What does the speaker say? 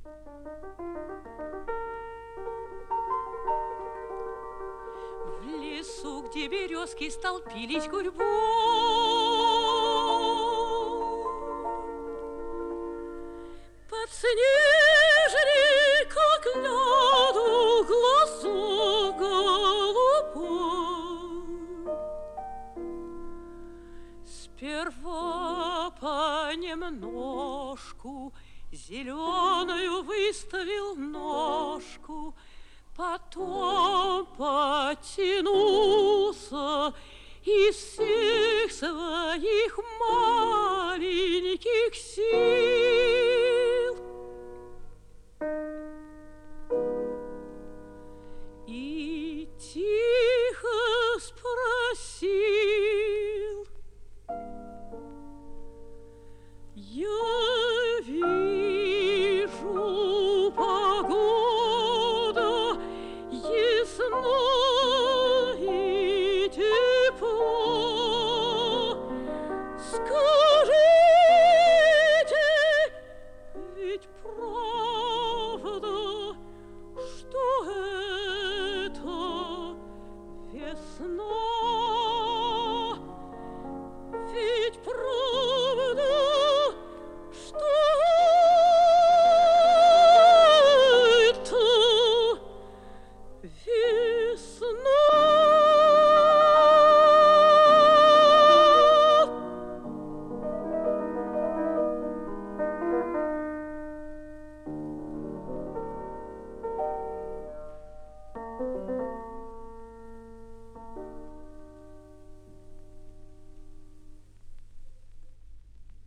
В лесу, где березки столпились гурьбой, подснежник, как ляду, глазок голубой. Сперва понемножку зеленую выставил ножку, потом потянулся из всех своих маленьких сил.